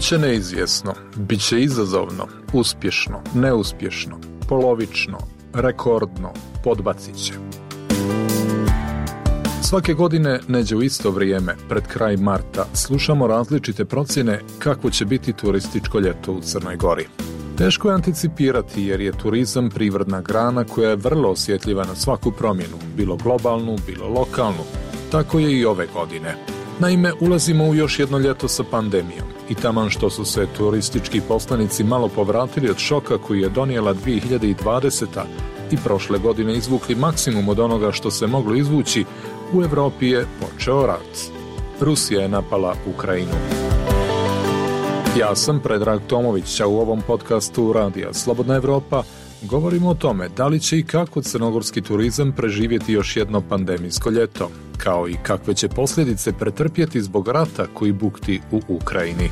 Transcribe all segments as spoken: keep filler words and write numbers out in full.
Biće neizvjesno, biće izazovno, uspješno, neuspješno, polovično, rekordno, podbacit će. Svake godine, neđe u isto vrijeme, pred kraj marta, slušamo različite procjene kako će biti turističko ljeto u Crnoj Gori. Teško je anticipirati jer je turizam privredna grana koja je vrlo osjetljiva na svaku promjenu, bilo globalnu, bilo lokalnu. Tako je i ove godine. Naime, ulazimo u još jedno ljeto sa pandemijom i taman što su se turistički poslanici malo povratili od šoka koji je donijela dvije hiljade dvadeseta i prošle godine izvukli maksimum od onoga što se moglo izvući, u Evropi je počeo rat. Rusija je napala Ukrajinu. Ja sam Predrag Tomović, a u ovom podcastu Radija Slobodna Evropa govorimo o tome da li će i kako crnogorski turizam preživjeti još jedno pandemijsko ljeto, kao i kakve će posljedice pretrpjeti zbog rata koji bukti u Ukrajini.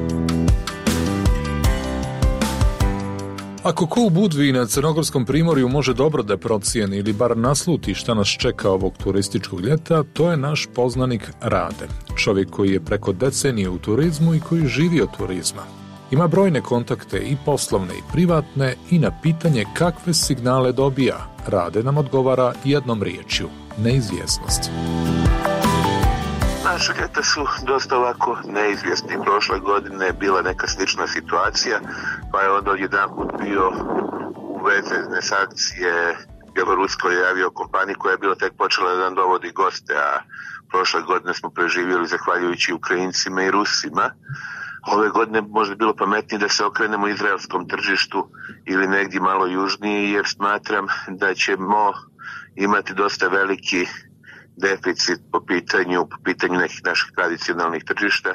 Ako ko u Budvi na crnogorskom primorju može dobro da procijeni ili bar nasluti šta nas čeka ovog turističkog ljeta, to je naš poznanik Rade, čovjek koji je preko decenije u turizmu i koji živi od turizma. Ima brojne kontakte i poslovne i privatne i na pitanje kakve signale dobija, Rade nam odgovara jednom riječju, neizvjesnost. Naše ljeta su dosta ovako neizvjesni. Prošle godine je bila neka slična situacija, pa je onda odjedanput bio uvezene sankcije bjeloruskoj aviokompaniji koja je bila tek počela da nam dovodi goste, a prošle godine smo preživjeli zahvaljujući Ukrajincima i Rusima. Ove godine možda bilo pametnije da se okrenemo izraelskom tržištu ili negdje malo južnije, jer smatram da ćemo imati dosta veliki deficit po pitanju, po pitanju nekih naših tradicionalnih tržišta,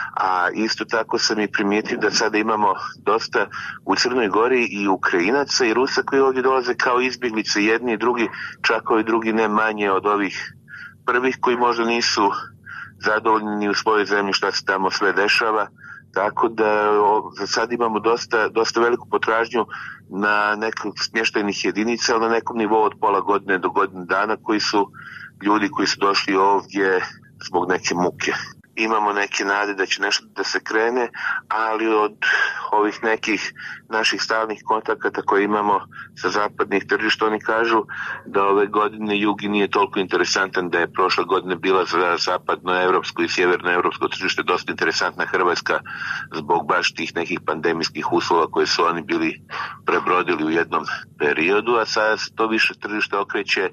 a isto tako sam i primijetio da sada imamo dosta u Crnoj Gori i Ukrajinaca i Rusa koji ovdje dolaze kao izbjeglice, jedni i drugi, čak ovi drugi ne manje od ovih prvih koji možda nisu zadovoljni ni u svojoj zemlji šta se tamo sve dešava, tako da o, za sad imamo dosta, dosta veliku potražnju na nekog smještajnih jedinica, ali na nekom nivou od pola godine do godine dana koji su ljudi koji su došli ovdje zbog neke muke. Imamo neke nade da će nešto da se krene, ali od ovih nekih naših stalnih kontakata koje imamo sa zapadnih tržišta, oni kažu da ove godine jugi nije toliko interesantan, da je prošle godine bila za zapadnoevropsko i sjevernoevropsko tržište dosta interesantna Hrvatska zbog baš tih nekih pandemijskih uslova koje su oni bili prebrodili u jednom periodu, a sada se to više tržište okreće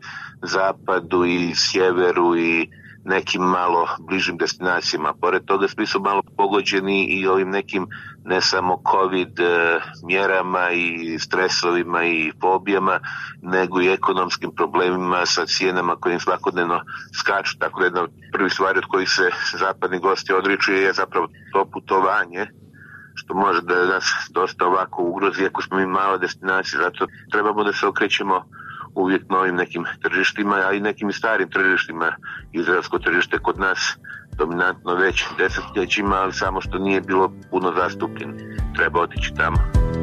zapadu i sjeveru i nekim malo bližim destinacijama. Pored toga svi su malo pogođeni i ovim nekim ne samo COVID e, mjerama i stresovima i fobijama, ego i ekonomskim problemima sa cijenama koje im svakodnevno skaču. Tako da jedna od prvih stvari od kojih se zapadni gosti odriču je zapravo to putovanje, što može da nas dosta ovako ugrozi ako smo mi mala destinacija. Zato trebamo da se okrećemo uvijek novim nekim tržištima, a i nekim starim tržištima. Izraelsko tržište kod nas dominantno već desetljećima, ali samo što nije bilo puno zastupljeno. Treba otići tamo.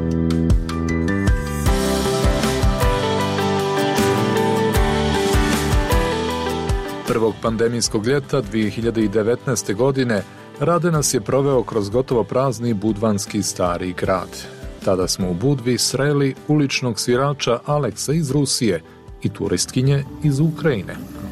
Prvog pandemijskog ljeta dvije hiljade devetnaeste. godine Rade nas je proveo kroz gotovo prazni budvanski stari grad. Tada smo u Budvi sreli uličnog svirača Aleksa iz Rusije i turistkinje iz Ukrajine.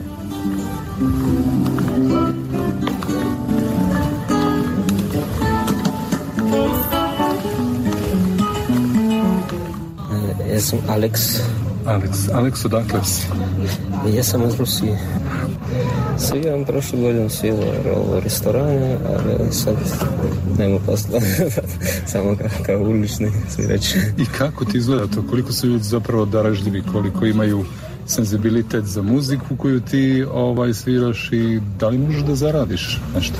Ja sam Aleks. Aleks, Aleks, odakle si? Ja sam iz Rusije. Sviram prošlu godinu svirao u restorane, ali sad nema posla, samo kao, kao ulični svirač. I kako ti izgleda to? Koliko su ljudi zapravo darežljivi, koliko imaju senzibilitet za muziku koju ti ovaj sviraš i da li možeš da zaradiš nešto?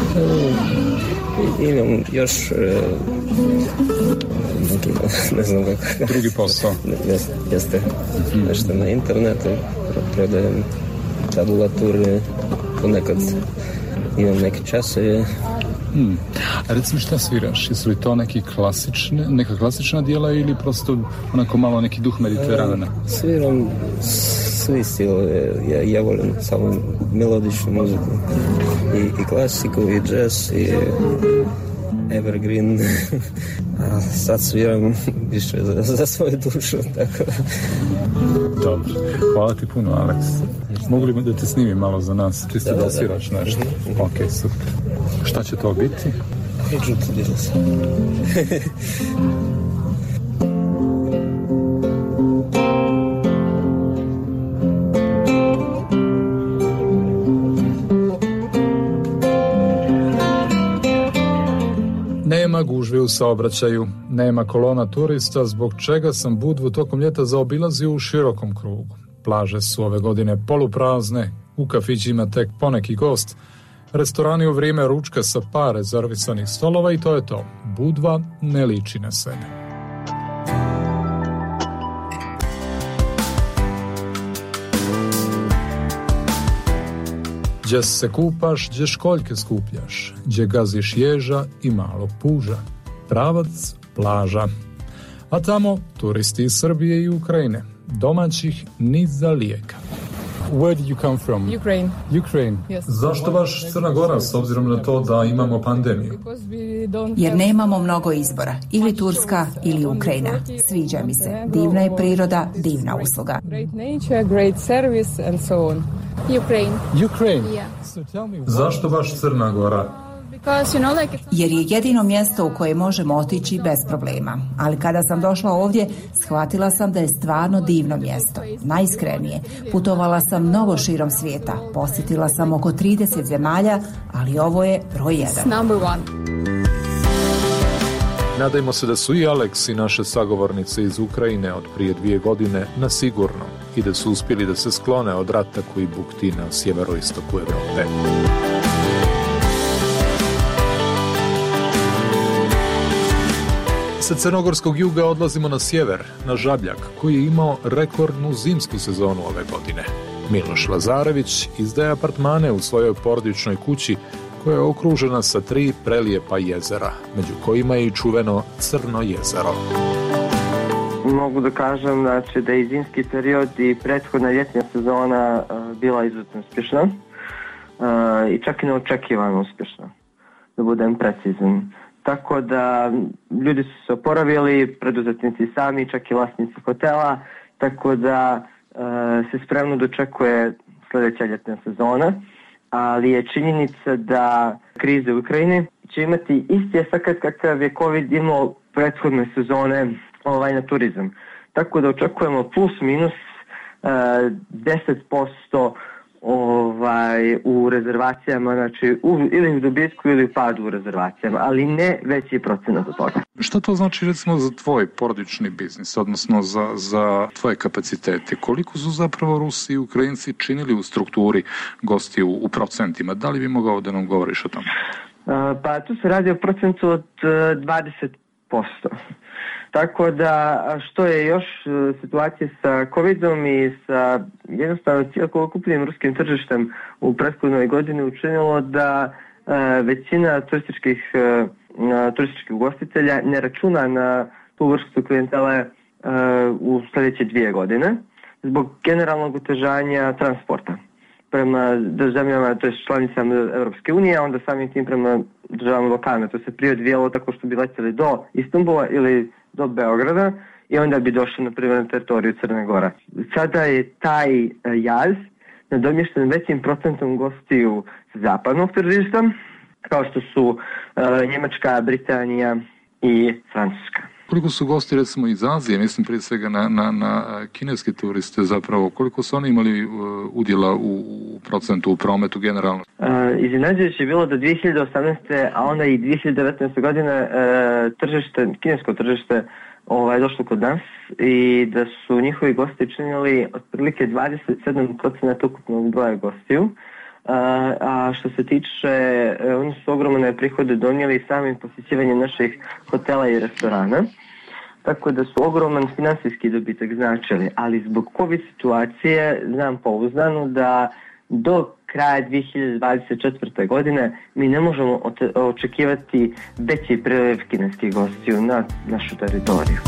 E, imam još e, neki, ne znam kako. Drugi posao? Jeste, jeste. Mm-hmm. Nešto na internetu, prodajem tabulature, ponekad imam neke časove. Hmm. A recimo šta sviraš? Jesu li to neki klasične, neka klasična dijela ili prosto onako malo neki duh Mediterana? E, sviram svi stilove, ja, ja volim samo melodičnu muziku. I, i klasiku, i džez, i evergreen, a sad sviram više za, za svoju dušu, tako. Dobro, hvala ti puno, Aleks. Mogli bi da te snimim malo za nas, čisto da, da sviraš nešto. Mm-hmm. Ok, super. Šta će to biti? Žuti dinos. Nema gužve u saobraćaju, nema kolona turista, zbog čega sam Budvu tokom ljeta zaobilazio u širokom krugu. Plaže su ove godine poluprazne, u kafićima tek poneki gost, restorani u vrijeme ručka sa par rezervisanih stolova i to je to. Budva ne liči na sebe. Gdje se kupaš, gdje školjke skupljaš, gdje gaziš ježa i malog puža. Pravac, plaža. A tamo turisti iz Srbije i Ukrajine, domaćih ni za lijeka. Where did you come from? Ukraine. Ukraine. Yes. Zašto baš Crna Gora, s obzirom na to da imamo pandemiju? Jer nemamo mnogo izbora. Ili Turska, ili Ukrajina. Sviđa mi se. Divna je priroda, divna usluga. Great nature, great service and so on. Ukraine. Ukraine? Yeah. Zašto baš Crna Gora? Because, you know, like... Jer je jedino mjesto u koje možemo otići bez problema. Ali kada sam došla ovdje, shvatila sam da je stvarno divno mjesto. Najiskrenije. Putovala sam mnogo širom svijeta. Posjetila sam oko trideset zemalja, ali ovo je broj jedan. Number one. Nadajmo se da su i Aleks i naše sagovornice iz Ukrajine od prije dvije godine na sigurno i da su uspjeli da se sklone od rata koji bukti na sjeveroistoku Evrope. Sa crnogorskog juga odlazimo na sjever, na Žabljak, koji je imao rekordnu zimsku sezonu ove godine. Miloš Lazarević izdaje apartmane u svojoj porodičnoj kući koja je okružena sa tri prelijepa jezera, među kojima je i čuveno Crno jezero. Mogu da kažem znači, da je zimski period i prethodna ljetnja sezona uh, bila izuzetno uspješna uh, i čak i neočekivano uspješna, da budem precizan. Tako da ljudi su se oporavili, preduzetnici sami, čak i vlasnici hotela, tako da uh, se spremno dočekuje sljedeća ljetna sezona, ali je činjenica da krize u Ukrajini će imati isti efekt kakav je COVID imao prethodne sezone ovaj, na turizam. Tako da očekujemo plus minus uh, deset posto ovaj, u rezervacijama, znači u, ili u dobitku ili u padu u rezervacijama, ali ne veći procenat od toga. Šta to znači recimo za tvoj porodični biznis, odnosno za, za tvoje kapacitete? Koliko su zapravo Rusi i Ukrajinci činili u strukturi gosti u, u procentima? Da li bi mogao da nam govoriš o tome? Uh, pa tu se radi o procentu od uh, dvadeset posto. Tako da što je još situacija sa covidom i sa jednostavno cijelokupnim ruskim tržištem u prethodnoj godini učinilo da e, većina turističkih, e, turističkih ugostitelja ne računa na tu vrstu klijentele e, u sljedeće dvije godine zbog generalnog otežanja transporta prema zemljama, to je članicama Europske unije, a onda samim tim prema državama Balkana. To se prije odvijalo tako što bi letjeli do Istanbula ili do Beograda i onda bi došli na primjer na teritoriju Crne Gore. Sada je taj jaz nadomješten većim procentom gostiju zapadnog tržišta, kao što su uh, Njemačka, Britanija i Francuska. Koliko su gosti recimo iz Azije, mislim prije svega na, na, na kineske turiste zapravo, koliko su oni imali uh, udjela u, u procentu u prometu generalno? Uh, iznenađujuće je bilo da dvije hiljade osamnaeste. a onda i dvije hiljade devetnaeste. godine uh, tržište, kinesko tržište ovaj, došlo kod nas i da su njihovi gosti činili otprilike dvadeset sedam posto ukupnog broja gostiju. A što se tiče, oni su ogromne prihode donijeli samim posjećivanjem naših hotela i restorana, tako da su ogroman finansijski dobitak značili, ali zbog COVID situacije znam pouzdano da do kraja dvije hiljade dvadeset četvrte. godine mi ne možemo očekivati veći priliv kineskih gostiju na našu teritoriju.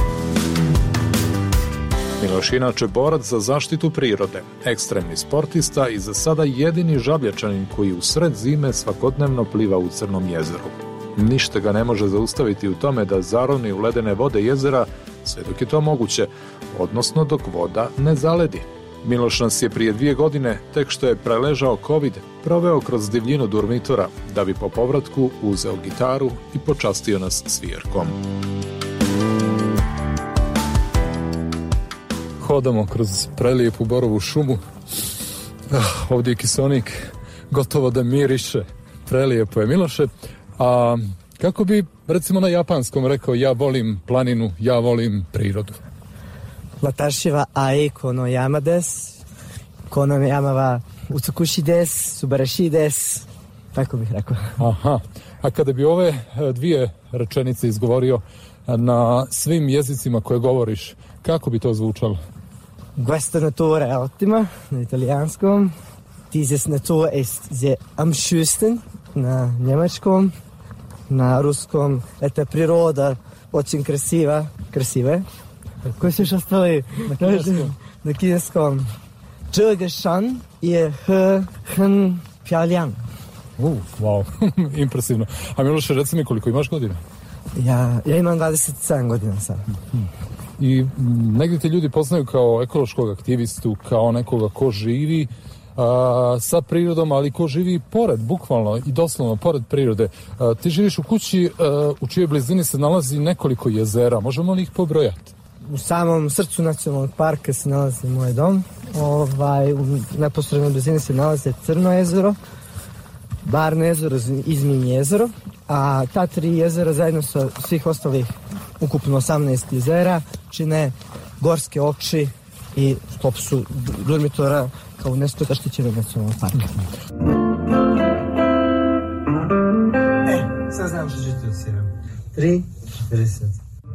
Miloš inače borac za zaštitu prirode, ekstremni sportista i za sada jedini žabljačanin koji u sred zime svakodnevno pliva u Crnom jezeru. Ništa ga ne može zaustaviti u tome da zaroni u ledene vode jezera sve dok je to moguće, odnosno dok voda ne zaledi. Miloš nas je prije dvije godine, tek što je preležao COVID, proveo kroz divljinu Durmitora, da bi po povratku uzeo gitaru i počastio nas svirkom. Hodamo kroz prelijepu borovu šumu. Ah, ovdje je kiseonik gotovo da miriše. Prelijepo je, Miloše. A kako bi, recimo na japanskom, rekao ja volim planinu, ja volim prirodu? Watashi wa ai kono yama desu. Kono yama wa utsukushi desu, subarashi desu. Tako bih rekao. Aha. A kada bi ove dvije rečenice izgovorio na svim jezicima koje govoriš, kako bi to zvučalo? Questa natura è ottima na italijanskom. Dieses Natur ist sehr am schönsten na njemačkom. Na ruskom eta priroda очень krasiva, krasive. Koji su još ostali? Na kineskom. Na kineskom. Zhegeshan je he hen pjaliang. Uh, wow, impresivno. A Miloše, reci mi koliko imaš godina? Ja, ja imam dvadeset sedam godina sad. I negdje te ljudi poznaju kao ekološkog aktivistu, kao nekoga ko živi a, sa prirodom, ali ko živi pored, bukvalno i doslovno pored prirode. A, ti živiš u kući a, u čijoj blizini se nalazi nekoliko jezera, možemo li ih pobrojati? U samom srcu nacionalnog parka se nalazi moj dom. Ovaj, u neposrednoj blizini se nalaze Crno jezero, Barno jezero, Izminj jezero, a ta tri jezera zajedno sa svih ostalih ukupno osamnaest jezera čine gorske okši i sklop su Durmitora kao UNESCO zaštićenog nacionalnog parka. E, sad znam što ću ti odsviram. tri, četrdeset.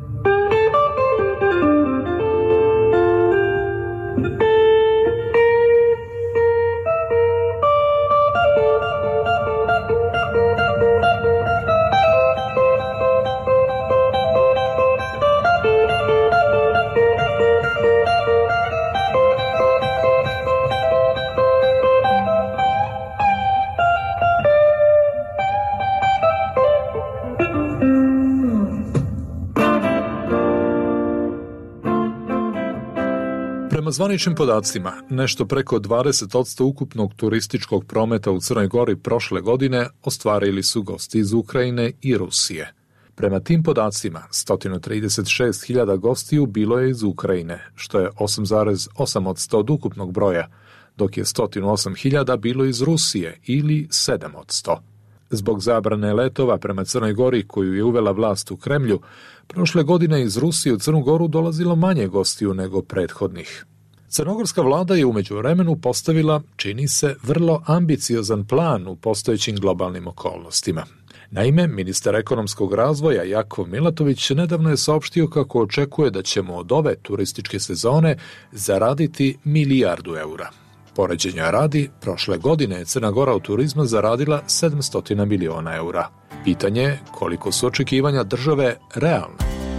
Prema zvaničnim podacima, nešto preko dvadeset posto ukupnog turističkog prometa u Crnoj Gori prošle godine ostvarili su gosti iz Ukrajine i Rusije. Prema tim podacima, sto trideset šest hiljada gostiju bilo je iz Ukrajine, što je osam zarez osam posto od ukupnog broja, dok je sto osam hiljada bilo iz Rusije ili sedam posto. Zbog zabrane letova prema Crnoj Gori koju je uvela vlast u Kremlju, prošle godine iz Rusije u Crnu Goru dolazilo manje gostiju nego prethodnih. Crnogorska vlada je u međuvremenu postavila, čini se, vrlo ambiciozan plan u postojećim globalnim okolnostima. Naime, ministar ekonomskog razvoja Jakov Milatović nedavno je saopštio kako očekuje da ćemo od ove turističke sezone zaraditi milijardu eura. Poređenja radi, prošle godine je Crna Gora u turizmu zaradila sedamsto miliona eura. Pitanje je koliko su očekivanja države realne.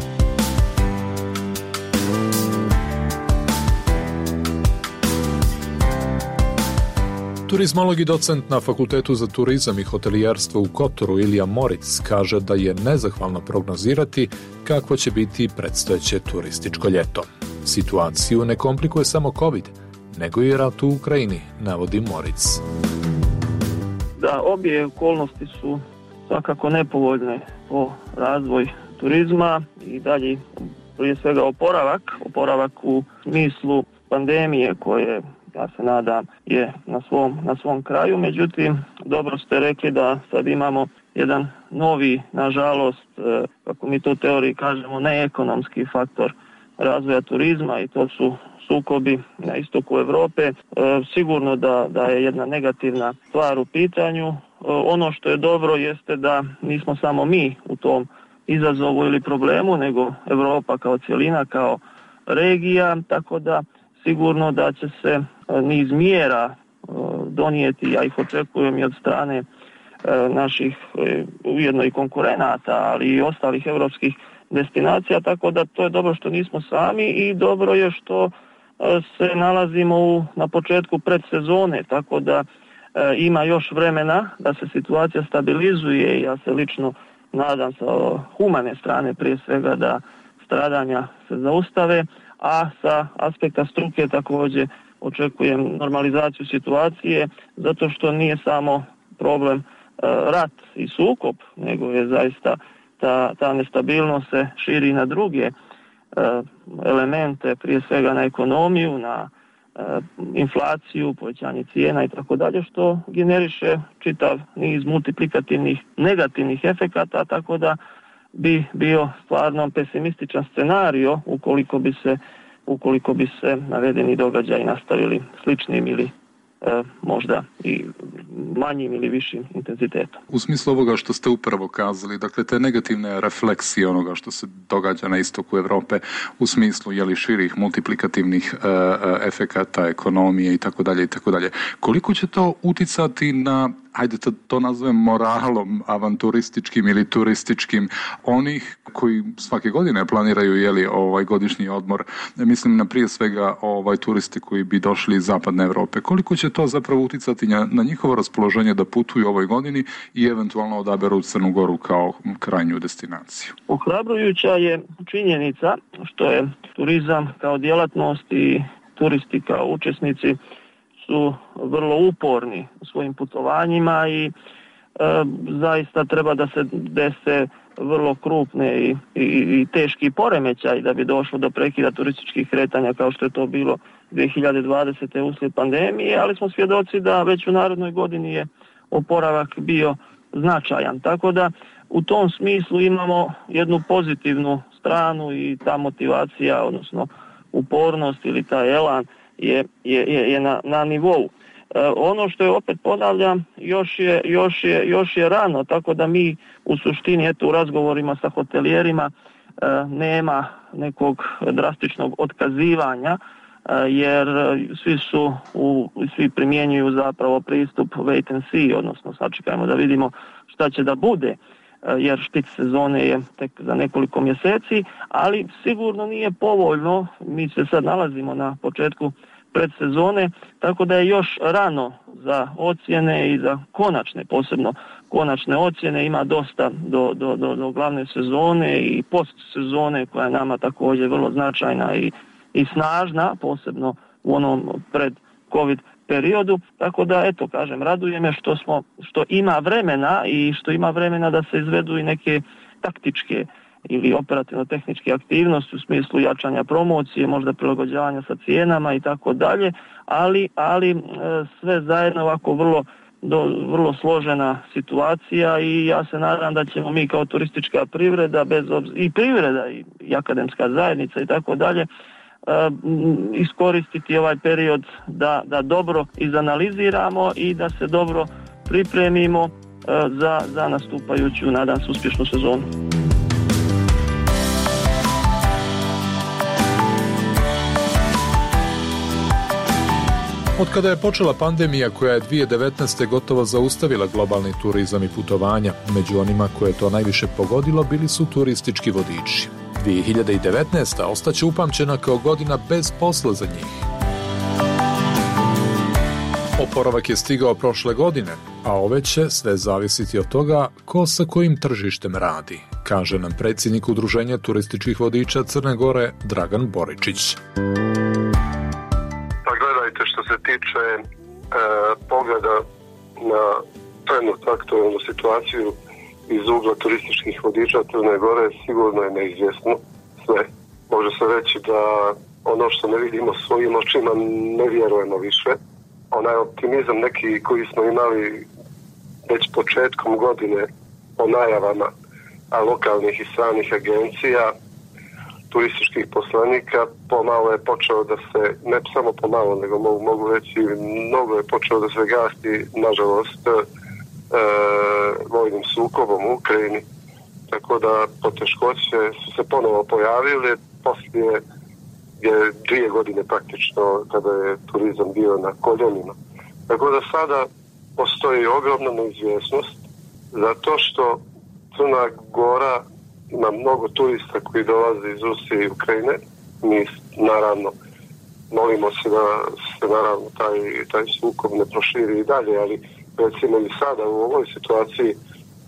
Turizmolog i docent na Fakultetu za turizam i hotelijerstvo u Kotoru Ilija Moric kaže da je nezahvalno prognozirati kakvo će biti predstojeće turističko ljeto. Situaciju ne komplikuje samo COVID, nego i rat u Ukrajini, navodi Moric. Da, obje okolnosti su svakako nepovoljne po razvoj turizma i dalje prije svega oporavak, oporavak u smislu pandemije koje, ja se nadam, je na svom, na svom kraju. Međutim, dobro ste rekli da sad imamo jedan novi, nažalost, kako mi to u teoriji kažemo, neekonomski faktor razvoja turizma i to su sukobi na istoku Europe. E, sigurno da, da je jedna negativna stvar u pitanju. E, ono što je dobro jeste da nismo samo mi u tom izazovu ili problemu, nego Europa kao cjelina, kao regija, tako da sigurno da će se niz mjera e, donijeti, ja ih očekujem i od strane e, naših e, ujedno i konkurenata, ali i ostalih europskih destinacija, tako da to je dobro što nismo sami i dobro je što se nalazimo u, na početku predsezone, tako da e, ima još vremena da se situacija stabilizuje i ja se lično nadam se humane strane prije svega da stradanja se zaustave, a sa aspekta struke također očekujem normalizaciju situacije, zato što nije samo problem e, rat i sukob, nego je zaista ta, ta nestabilnost se širi na druge e, elemente, prije svega na ekonomiju, na e, inflaciju, povećanje cijena i tako dalje, što generiše čitav niz multiplikativnih negativnih efekata, tako da bi bio stvarno pesimističan scenario ukoliko bi se ukoliko bi se navedeni događaji nastavili sličnim ili e, možda i manjim ili višim intenzitetom. U smislu ovoga što ste upravo kazali, dakle te negativne refleksije onoga što se događa na istoku Europe u smislu jeli širih multiplikativnih e, efekata ekonomije i tako dalje i tako dalje. Koliko će to uticati na, hajde to, to nazovem moralom avanturističkim ili turističkim onih koji svake godine planiraju jeli ovaj godišnji odmor, mislim na prije svega ovaj turisti koji bi došli iz zapadne Europe. Koliko će to zapravo uticati na, na njihovo raspoloženje da putuju ovoj godini i eventualno odaberu Crnu Goru kao krajnju destinaciju? Ohrabrujuća je činjenica što je turizam kao djelatnost i turisti kao učesnici su vrlo uporni u svojim putovanjima i e, zaista treba da se dese vrlo krupne i, i, i teški poremećaj da bi došlo do prekida turističkih kretanja kao što je to bilo dvije hiljade dvadesete uslijed pandemije, ali smo svjedoci da već u narednoj godini je oporavak bio značajan. Tako da u tom smislu imamo jednu pozitivnu stranu i ta motivacija, odnosno upornost ili taj elan je, je, je na, na nivou. E, ono što je, opet ponavljam, još je, još, je, još je rano, tako da mi u suštini eto, u razgovorima sa hotelijerima e, nema nekog drastičnog otkazivanja, e, jer svi su u, svi primjenjuju zapravo pristup wait and see, odnosno sačekajmo da vidimo šta će da bude, jer špic sezone je tek za nekoliko mjeseci, ali sigurno nije povoljno, mi se sad nalazimo na početku predsezone, tako da je još rano za ocjene i za konačne, posebno konačne ocjene, ima dosta do, do, do, do glavne sezone i postsezone koja je nama također vrlo značajna i, i snažna, posebno u onom pred COVID periodu, tako da eto kažem, raduje me što smo, što ima vremena i što ima vremena da se izvedu i neke taktičke ili operativno-tehničke aktivnosti u smislu jačanja promocije, možda prilagođavanja sa cijenama i tako dalje, ali ali sve zajedno ovako vrlo do, vrlo složena situacija i ja se nadam da ćemo mi kao turistička privreda bez obz... i privreda i, i akademska zajednica i tako dalje iskoristiti ovaj period da, da dobro izanaliziramo i da se dobro pripremimo za, za nastupajuću, nadam se, uspješnu sezonu. Od kada je počela pandemija koja je dvije tisuće devetnaeste. gotovo zaustavila globalni turizam i putovanja, među onima koje je to najviše pogodilo bili su turistički vodiči. dvije hiljade devetnaesta. ostaće upamćena kao godina bez posla za njih. Oporavak je stigao prošle godine, a ove će sve zavisiti od toga ko sa kojim tržištem radi, kaže nam predsjednik Udruženja turističkih vodiča Crne Gore Dragan Boričić. Pa gledajte, što se tiče e, pogleda na trenutnu aktualnu situaciju iz ugla turističkih vodiča Crne Gore, sigurno je neizvjesno sve. Može se reći da ono što ne vidimo svojim očima ne vjerujemo više. Onaj optimizam neki koji smo imali već početkom godine o najavama a lokalnih i stranih agencija, turističkih poslanika, pomalo je počeo da se, ne samo pomalo, nego mogu, mogu reći, mnogo je počeo da se gasti, nažalost, e, vojnim sukobom u Ukrajini. Tako da poteškoće su se ponovo pojavile, poslije je dvije godine praktično kada je turizam bio na koljenima. Tako da sada postoji ogromna neizvjesnost zato što Crna Gora ima mnogo turista koji dolaze iz Rusije i Ukrajine. Mi naravno molimo se da se naravno taj, taj sukob ne proširi i dalje, ali recimo i sada u ovoj situaciji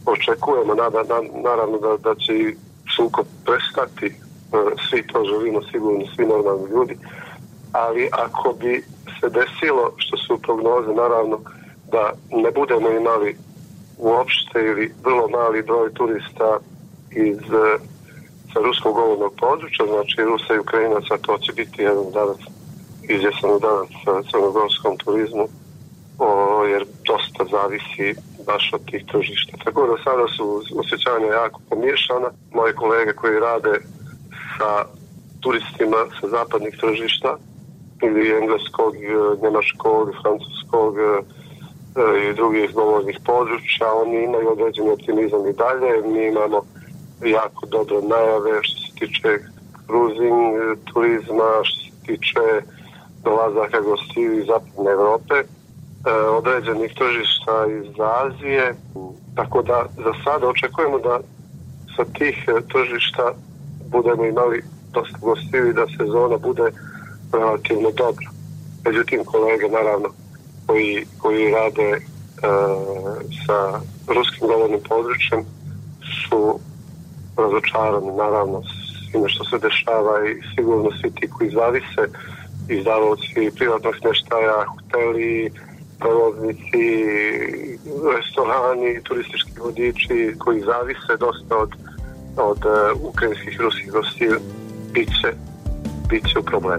očekujemo nada, na, naravno da, da će i sukob prestati, svi to želimo sigurno, svi normalni ljudi, ali ako bi se desilo, što su prognoze naravno, da ne budemo imali uopšte ili vrlo mali broj turista iz sa ruskog govornog područja, znači Rusa i Ukrajinaca, to će biti jedan danas izvjesan udarac crnogorskom turizmu, o, jer dosta zavisi baš od tih tržišta. Tako da sada su osjećanja jako pomiješana. Moje kolege koji rade sa turistima sa zapadnih tržišta ili engleskog, njemačkog, francuskog i drugih govornih područja, oni imaju određeni optimizam i dalje. Mi imamo jako dobre najave što se tiče cruising turizma, što se tiče dolazaka gostiju iz zapadne Evrope, određenih tržišta iz Azije, tako da za sada očekujemo da sa tih tržišta budemo imali dosta gostiju i da sezona bude relativno dobra. Međutim, kolege naravno koji, koji rade e, sa ruskim govornim područjem su razočarani naravno svime što se dešava i sigurno svi ti koji zavise, izdavaoci privatnog smještaja, hoteli, prevoznici, restorani, turistički vodiči koji zavise dosta od, od uh, ukrajinskih i ruskih gostiju, bit će, bit će u problemu.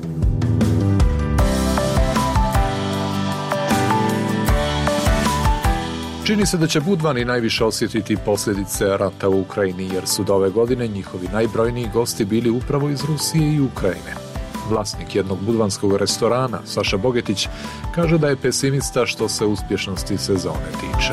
Čini se da će Budvani najviše osjetiti posljedice rata u Ukrajini, jer su do ove godine njihovi najbrojniji gosti bili upravo iz Rusije i Ukrajine. Vlasnik jednog budvanskog restorana, Saša Bogetić, kaže da je pesimista što se uspješnosti sezone tiče.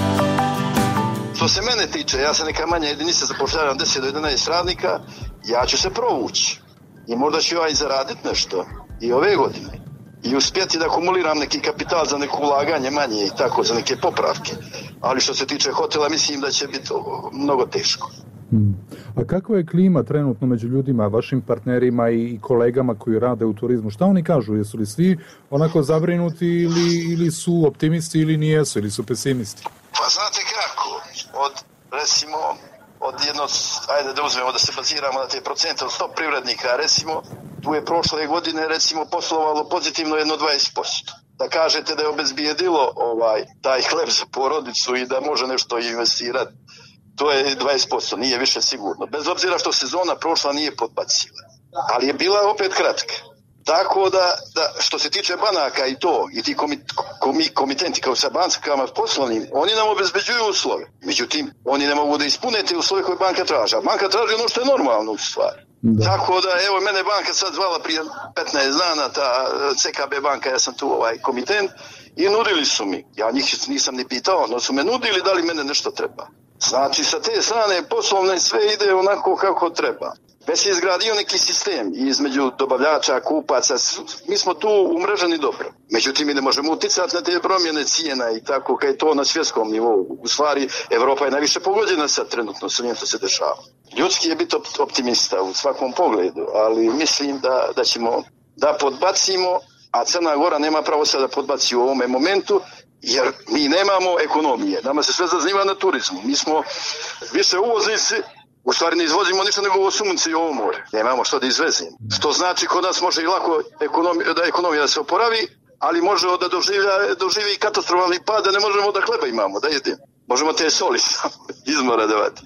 Što se mene tiče, ja sam neka manja jedinica, zapošljavam deset do jedanaest radnika, ja ću se provući i možda ću ja i zaraditi nešto i ove godine i uspjeti da akumuliram neki kapital za neko ulaganje manje i tako, za neke popravke. Ali što se tiče hotela, mislim da će biti mnogo teško. Hmm. A kakva je klima trenutno među ljudima, vašim partnerima i kolegama koji rade u turizmu? Šta oni kažu? Jesu li svi onako zabrinuti ili, ili su optimisti ili nijesu, ili su pesimisti? Pa znate kako, od recimo, od jedno, ajde da uzmemo da se baziramo na te procente od sto privrednika, recimo, tu je prošle godine recimo poslovalo pozitivno jedno dvadeset posto. Da kažete da je obezbijedilo ovaj, taj hleb za porodicu i da može nešto investirati, to je dvadeset posto, nije više sigurno. Bez obzira što sezona prošla nije podbaciva. Ali je bila opet kratka. Tako da, da što se tiče banaka i to, i ti komit, komi, komitenti kao sa bankama poslovnim, oni nam obezbeđuju uslove. Međutim, oni ne mogu da ispune te uslove koje banka traži. A banka traži ono što je normalno u stvari. Da. Tako da, evo, mene banka sad zvala prije petnaest dana, ta C K B banka, ja sam tu ovaj komitent, i nudili su mi. Ja njih nisam ni pitao, no su me nudili da li mene nešto treba. Znači, sa te strane poslovne sve ide onako kako treba. Već se izgradio neki sistem između dobavljača, kupaca, mi smo tu umreženi dobro. Međutim, mi ne možemo uticati na te promjene cijena i tako kao je to na svjetskom nivou. U stvari, Evropa je najviše pogođena sad trenutno s onim što se dešava. Ljudski je biti optimista u svakom pogledu, ali mislim da, da ćemo da podbacimo, a Crna Gora nema pravo sada da podbaci u ovome momentu, jer mi nemamo ekonomije. Nama se sve zazniva na turizmu. Mi smo više uvoznici, u stvari ne izvozimo ništa nego ovo sunce i ovo more. Nemamo što da izvezimo. Što znači kod nas može i lako ekonomija, da ekonomija da se oporavi, ali može da doživlja, doživi i katastrofalni pad, da ne možemo da hleba imamo, da jedemo. Možemo te soli izmora davati.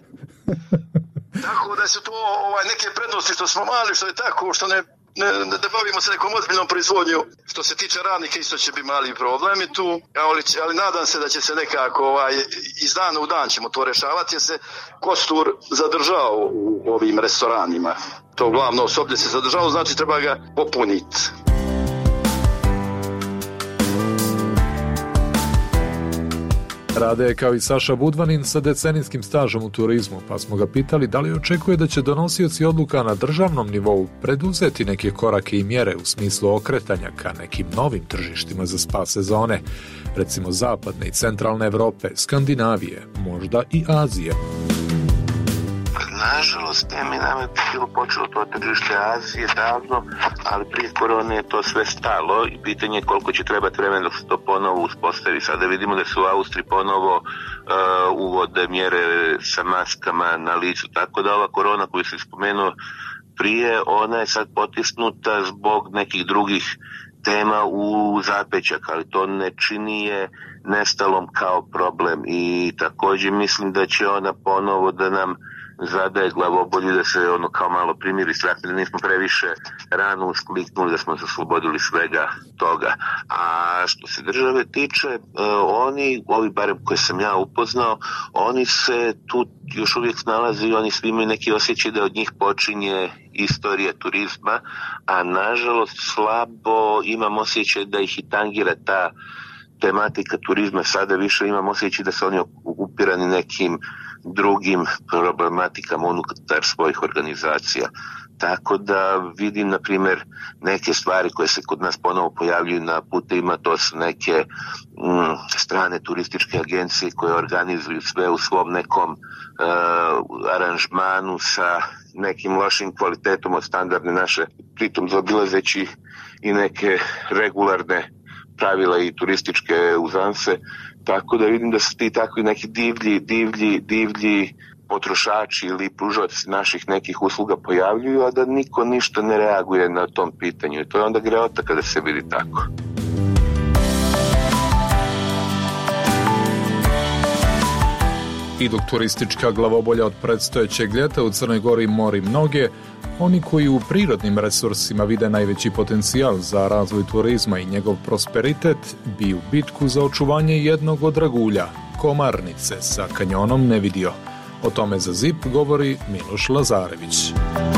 Tako da su to ovaj, neke prednosti što smo mali, što je tako, što ne Ne, ne, ne bavimo se nekom ozbiljnom proizvodnju. Što se tiče radnika, isto će biti mali problemi tu, ali, ali nadam se da će se nekako ovaj, iz dana u dan ćemo to rešavati, jer se kostur zadržao u ovim restoranima. To glavno osoblje se zadržalo, znači treba ga popuniti. Rade je kao i Saša Budvanin sa decenijskim stažom u turizmu, pa smo ga pitali da li očekuje da će donosioci odluka na državnom nivou preduzeti neke korake i mjere u smislu okretanja ka nekim novim tržištima za spas sezone, recimo zapadne i centralne Evrope, Skandinavije, možda i Azije. nažalost, ne, mi nam je bilo počelo to tržište Azije davno, ali prije korone je to sve stalo i pitanje je koliko će trebati vremena dok se to ponovo uspostavi. Sada vidimo da su u Austriji ponovo uh, uvode mjere sa maskama na licu, tako da ova korona koju sam spomenuo prije, ona je sad potisnuta zbog nekih drugih tema u zapećak, ali to ne čini je nestalom kao problem i također mislim da će ona ponovo da nam zadaje glavobolju, da se ono kao malo primiri strah, da nismo previše rano uskliknuli, da smo se oslobodili svega toga. A što se države tiče, oni, ovi barem koje sam ja upoznao, oni se tu još uvijek nalaze i oni svi imaju neki osjećaj da od njih počinje istorija turizma, a nažalost slabo imam osjećaj da ih i tangira ta tematika turizma. Sada više imam osjećaj da su oni okupirani nekim drugim problematikama unutar svojih organizacija. Tako da vidim, na primjer, neke stvari koje se kod nas ponovo pojavljuju na putevima, to su neke mm, strane turističke agencije koje organizuju sve u svom nekom uh, aranžmanu sa nekim lošim kvalitetom od standardne naše, pritom zaobilazeći i neke regularne pravila i turističke uzanse, tako da vidim da su ti takvi neki divlji, divlji, divlji potrošači ili pružaoci naših nekih usluga pojavljuju, a da niko ništa ne reaguje na tom pitanju. I to je onda greota kada se vidi tako. I dok turistička glavobolja od predstojećeg ljeta u Crnoj Gori mori mnoge, oni koji u prirodnim resursima vide najveći potencijal za razvoj turizma i njegov prosperitet bi u bitku za očuvanje jednog od dragulja, Komarnice, sa kanjonom ne vidio. O tome za ZIP govori Miloš Lazarević.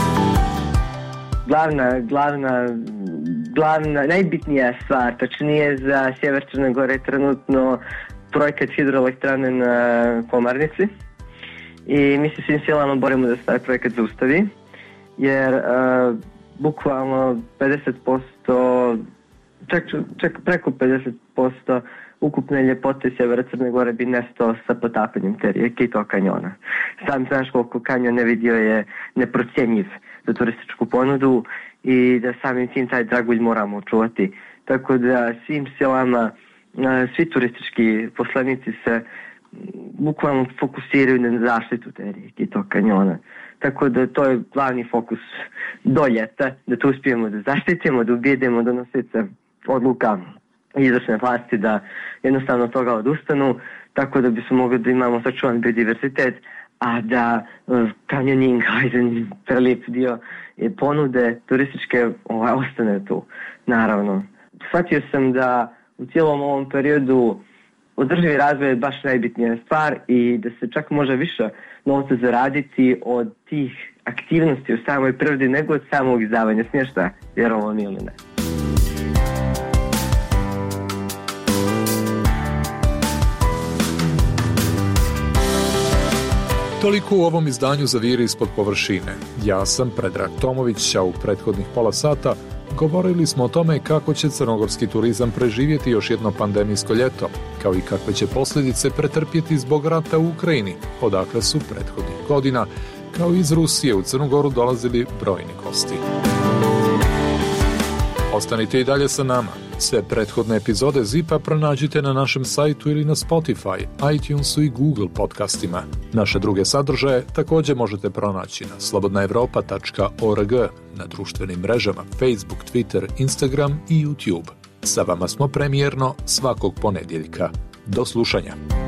Glavna, glavna, glavna, najbitnija stvar, tačnije za sjever Crne Gore trenutno projekat hidroelektrane na Komarnici i mi se svim silama borimo da se taj projekat zaustavi, jer uh, bukvalno pedeset posto, čak, čak preko pedeset posto ukupne ljepote sjevera Crne Gore bi nestao sa potapanjem te rijeke i tog kanjona. Sam znaš koliko kanjon ne vidio je neprocjenjiv za turističku ponudu i da samim tim taj dragulj moramo očuvati. Tako da svim silama svi turistički poslanici se bukvalno fokusiraju na zaštitu te rijeke i tog kanjona. Tako da to je glavni fokus do ljeta, da to uspijemo da zaštitimo, da ubijedimo donosioce odluka izvršne vlasti da jednostavno od toga odustanu, tako da bismo mogli da imamo sačuvan biodiversitet, a da kanjoning, ajde, prelijep dio ponude turističke ovaj, ostane tu, naravno. Shvatio sam da u cijelom ovom periodu održivi razvoj je baš najbitnija stvar i da se čak može više novca zaraditi od tih aktivnosti u samoj prirodi nego od samog izdavanja smještaja, vjerovali ili ne. Toliko u ovom izdanju Zaviri ispod površine. Ja sam Predrag Tomović, a u prethodnih pola sata govorili smo o tome kako će crnogorski turizam preživjeti još jedno pandemijsko ljeto, kao i kakve će posljedice pretrpjeti zbog rata u Ukrajini, odakle su prethodnih godina, kao i iz Rusije u Crnu Goru dolazili brojni gosti. Ostanite i dalje sa nama. Sve prethodne epizode ZIP-a pronađite na našem sajtu ili na Spotify, iTunesu i Google podcastima. Naše druge sadržaje također možete pronaći na slobodna evropa tačka org, na društvenim mrežama Facebook, Twitter, Instagram i YouTube. Sa vama smo premijerno svakog ponedjeljka. Do slušanja.